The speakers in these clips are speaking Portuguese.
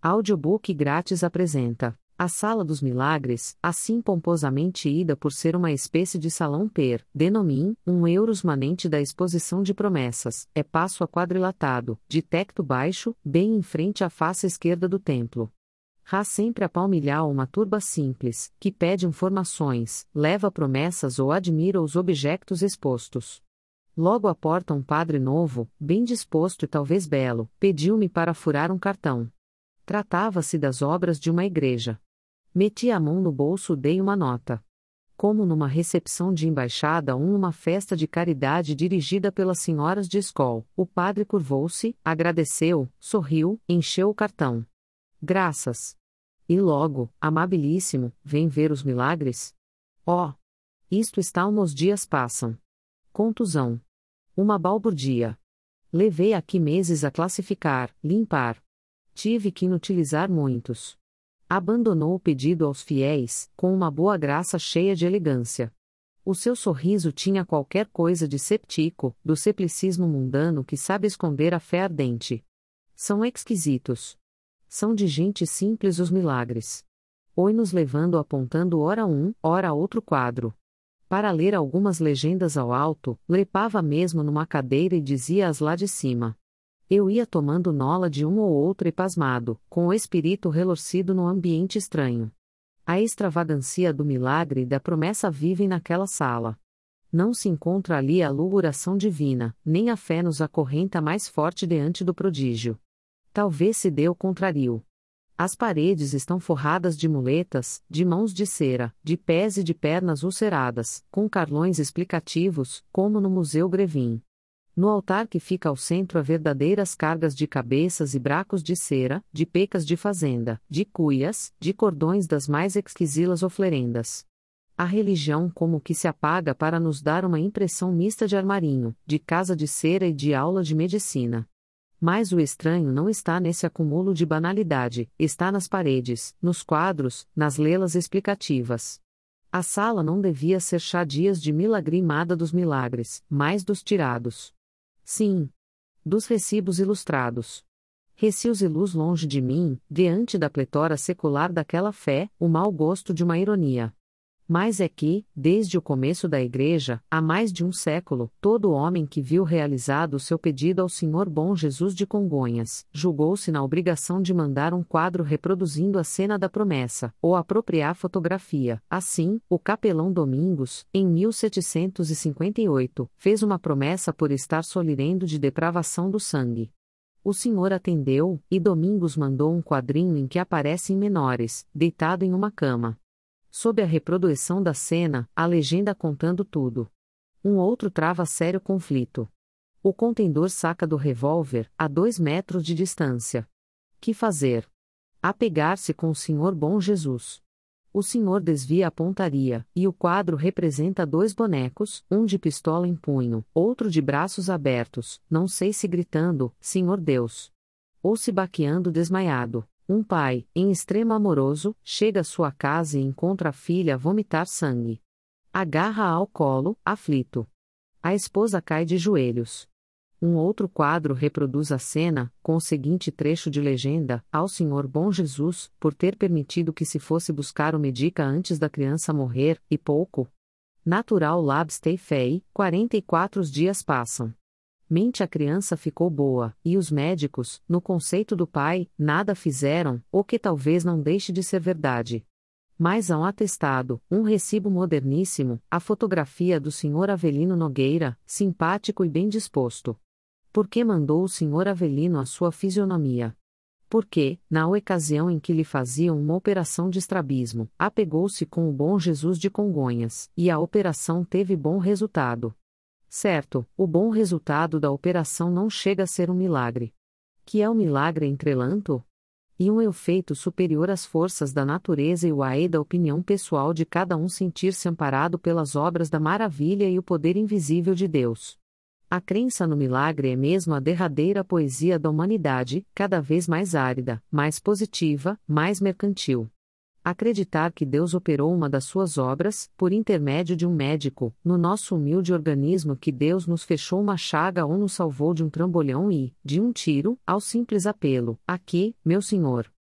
Audiobook grátis apresenta A Sala dos Milagres, assim pomposamente ida por ser uma espécie de salão per, denomim, €1 manente da exposição de promessas, é passo a quadrilatado, de tecto baixo, bem em frente à face esquerda do templo. Há sempre a palmilhar uma turba simples, que pede informações, leva promessas ou admira os objetos expostos. Logo à porta um padre novo, bem disposto e talvez belo, pediu-me para furar um cartão. Tratava-se das obras de uma igreja. Meti a mão no bolso e dei uma nota. Como numa recepção de embaixada ou numa festa de caridade dirigida pelas senhoras de escola, o padre curvou-se, agradeceu, sorriu, encheu o cartão. Graças. E logo, amabilíssimo, vem ver os milagres? Oh! Isto está uns dias passam. Contusão. Uma balbúrdia. Levei aqui meses a classificar, limpar. Tive que inutilizar muitos. Abandonou o pedido aos fiéis, com uma boa graça cheia de elegância. O seu sorriso tinha qualquer coisa de séptico, do ceplicismo mundano que sabe esconder a fé ardente. São exquisitos. São de gente simples os milagres. Oi-nos levando apontando ora um, ora outro quadro. Para ler algumas legendas ao alto, lepava mesmo numa cadeira e dizia-as lá de cima. Eu ia tomando nola de um ou outro e pasmado, com o espírito relorcido no ambiente estranho. A extravagância do milagre e da promessa vivem naquela sala. Não se encontra ali a luguração divina, nem a fé nos acorrenta mais forte diante do prodígio. Talvez se dê o contrário. As paredes estão forradas de muletas, de mãos de cera, de pés e de pernas ulceradas, com carlões explicativos, como no Museu Grevin. No altar que fica ao centro há verdadeiras cargas de cabeças e bracos de cera, de pecas de fazenda, de cuias, de cordões das mais exquisilas oferendas. A religião como que se apaga para nos dar uma impressão mista de armarinho, de casa de cera e de aula de medicina. Mas o estranho não está nesse acúmulo de banalidade, está nas paredes, nos quadros, nas lelas explicativas. A sala não devia ser chadias de milagrimada dos milagres, mas dos tirados. Sim. Dos recibos ilustrados. Recios e luz longe de mim, diante da pletora secular daquela fé, o mau gosto de uma ironia. Mas é que, desde o começo da Igreja, há mais de um século, todo homem que viu realizado o seu pedido ao Senhor Bom Jesus de Congonhas, julgou-se na obrigação de mandar um quadro reproduzindo a cena da promessa, ou apropriar fotografia. Assim, o capelão Domingos, em 1758, fez uma promessa por estar solirendo de depravação do sangue. O Senhor atendeu, e Domingos mandou um quadrinho em que aparece em menores, deitado em uma cama. Sob a reprodução da cena, a legenda contando tudo. Um outro trava sério conflito. O contendor saca do revólver, a 2 metros de distância. Que fazer? Apegar-se com o Senhor Bom Jesus. O Senhor desvia a pontaria, e o quadro representa 2 bonecos, um de pistola em punho, outro de braços abertos, não sei se gritando, Senhor Deus. Ou se baqueando desmaiado. Um pai, em extremo amoroso, chega à sua casa e encontra a filha a vomitar sangue. Agarra-a ao colo, aflito. A esposa cai de joelhos. Um outro quadro reproduz a cena, com o seguinte trecho de legenda: ao Senhor Bom Jesus, por ter permitido que se fosse buscar o medica antes da criança morrer, e pouco. Natural labstei fei, 44 dias passam. Mente a criança ficou boa, e os médicos, no conceito do pai, nada fizeram, o que talvez não deixe de ser verdade. Mas há um atestado, um recibo moderníssimo, a fotografia do Sr. Avelino Nogueira, simpático e bem disposto. Por que mandou o Sr. Avelino a sua fisionomia? Porque, na ocasião em que lhe faziam uma operação de estrabismo, apegou-se com o Bom Jesus de Congonhas, e a operação teve bom resultado. Certo, o bom resultado da operação não chega a ser um milagre. Que é o milagre entretanto? E um efeito superior às forças da natureza e o aê da opinião pessoal de cada um sentir-se amparado pelas obras da maravilha e o poder invisível de Deus. A crença no milagre é mesmo a derradeira poesia da humanidade, cada vez mais árida, mais positiva, mais mercantil. Acreditar que Deus operou uma das suas obras, por intermédio de um médico, no nosso humilde organismo, que Deus nos fechou uma chaga ou nos salvou de um trambolhão e, de um tiro, ao simples apelo: aqui, meu Senhor.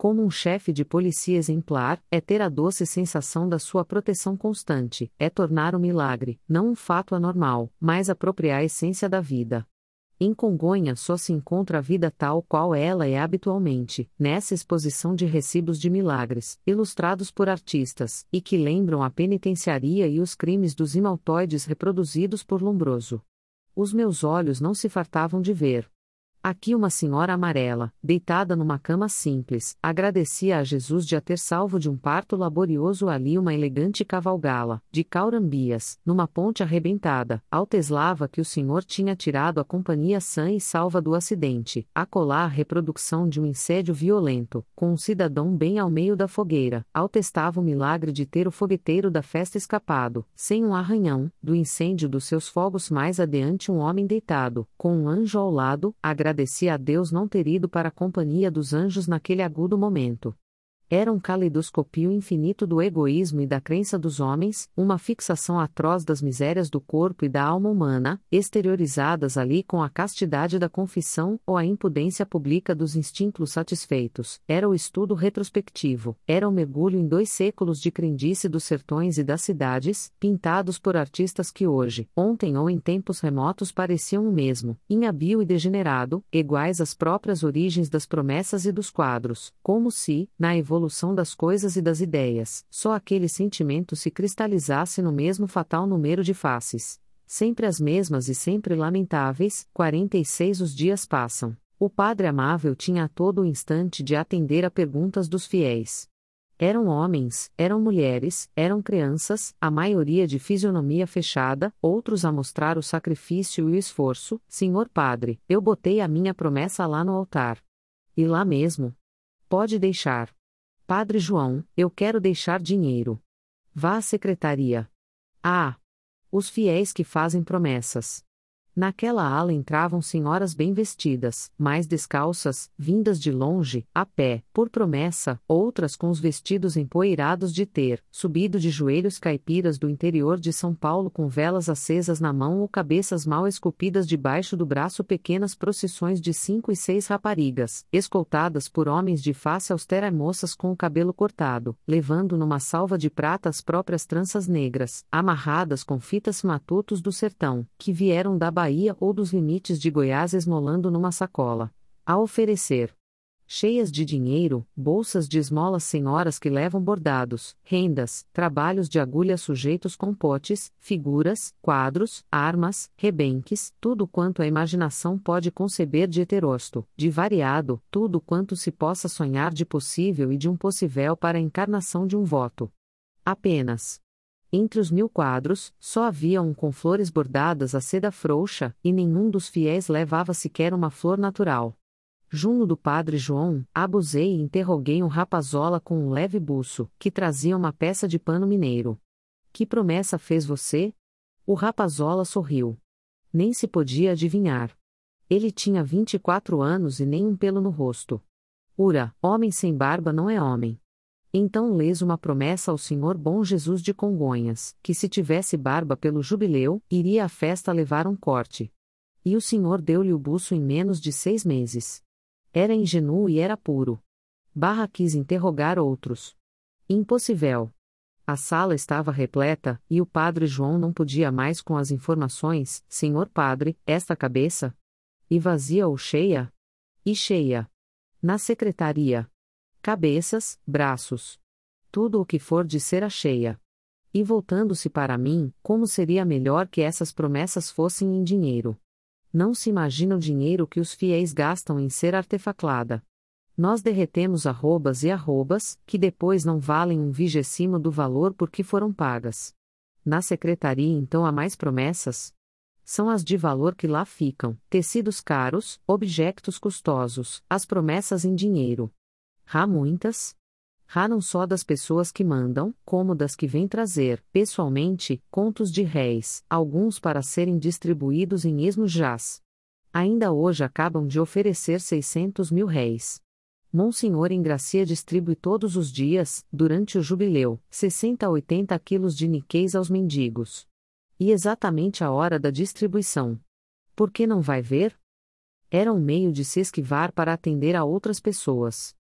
como um chefe de polícia exemplar, é ter a doce sensação da sua proteção constante, é tornar o milagre, não um fato anormal, mas apropriar a essência da vida. Em Congonhas só se encontra a vida tal qual ela é habitualmente, nessa exposição de recibos de milagres, ilustrados por artistas, e que lembram a penitenciaria e os crimes dos imaltoides reproduzidos por Lombroso. Os meus olhos não se fartavam de ver. Aqui uma senhora amarela, deitada numa cama simples, agradecia a Jesus de a ter salvo de um parto laborioso, ali uma elegante cavalgala, de Caurambias, numa ponte arrebentada, alteslava que o Senhor tinha tirado a companhia sã e salva do acidente, acolá a reprodução de um incêndio violento, com um cidadão bem ao meio da fogueira, altestava o milagre de ter o fogueteiro da festa escapado, sem um arranhão, do incêndio dos seus fogos mais adiante um homem deitado, com um anjo ao lado, agradecia a Deus não ter ido para a companhia dos anjos naquele agudo momento. Era um caleidoscopio infinito do egoísmo e da crença dos homens, uma fixação atroz das misérias do corpo e da alma humana, exteriorizadas ali com a castidade da confissão ou a impudência pública dos instintos satisfeitos. Era o estudo retrospectivo, era o mergulho em 2 séculos de crendice dos sertões e das cidades, pintados por artistas que hoje, ontem ou em tempos remotos pareciam o mesmo, inhábil e degenerado, iguais às próprias origens das promessas e dos quadros, como se, na evolução das coisas e das ideias, só aquele sentimento se cristalizasse no mesmo fatal número de faces. Sempre as mesmas e sempre lamentáveis, 46 os dias passam. O Padre amável tinha a todo o instante de atender a perguntas dos fiéis. Eram homens, eram mulheres, eram crianças, a maioria de fisionomia fechada, outros a mostrar o sacrifício e o esforço. Senhor Padre, eu botei a minha promessa lá no altar. E lá mesmo? Pode deixar. Padre João, eu quero deixar dinheiro. Vá à secretaria. Ah! Os fiéis que fazem promessas. Naquela ala entravam senhoras bem vestidas, mais descalças, vindas de longe, a pé, por promessa, outras com os vestidos empoeirados de ter subido de joelhos, caipiras do interior de São Paulo com velas acesas na mão ou cabeças mal esculpidas debaixo do braço, pequenas procissões de 5 e 6 raparigas, escoltadas por homens de face austera, moças com o cabelo cortado, levando numa salva de prata as próprias tranças negras, amarradas com fitas matutos do sertão, que vieram da Bahia ou dos limites de Goiás, esmolando numa sacola. A oferecer. Cheias de dinheiro, bolsas de esmolas, senhoras que levam bordados, rendas, trabalhos de agulha sujeitos com potes, figuras, quadros, armas, rebenques, tudo quanto a imaginação pode conceber de heterosto, de variado, tudo quanto se possa sonhar de possível e de um possível para a encarnação de um voto. Apenas. Entre os 1000 quadros, só havia um com flores bordadas a seda frouxa, e nenhum dos fiéis levava sequer uma flor natural. Junto do Padre João, abusei e interroguei um rapazola com um leve buço, que trazia uma peça de pano mineiro. Que promessa fez você? O rapazola sorriu. Nem se podia adivinhar. Ele tinha 24 anos e nem um pelo no rosto. Ura, homem sem barba não é homem. Então lês uma promessa ao Senhor Bom Jesus de Congonhas, que se tivesse barba pelo jubileu, iria à festa levar um corte. E o Senhor deu-lhe o buço em menos de 6 meses. Era ingênuo e era puro. Barra quis interrogar outros. Impossível. A sala estava repleta, e o Padre João não podia mais com as informações. Senhor Padre, esta cabeça? E vazia ou cheia? E cheia. Na secretaria. Cabeças, braços. Tudo o que for de cera cheia. E voltando-se para mim, como seria melhor que essas promessas fossem em dinheiro. Não se imagina o dinheiro que os fiéis gastam em cera artefaclada. Nós derretemos arrobas e arrobas, que depois não valem 1/20 do valor por que foram pagas. Na secretaria então há mais promessas? São as de valor que lá ficam, tecidos caros, objetos custosos, as promessas em dinheiro. Há muitas? Há não só das pessoas que mandam, como das que vêm trazer, pessoalmente, contos de réis, alguns para serem distribuídos em esmo jaz. Ainda hoje acabam de oferecer 600.000 réis. Monsenhor Engracia distribui todos os dias, durante o jubileu, 60 a 80 quilos de níqueis aos mendigos. E exatamente a hora da distribuição. Por que não vai ver? Era um meio de se esquivar para atender a outras pessoas.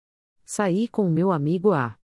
Saí com o meu amigo A.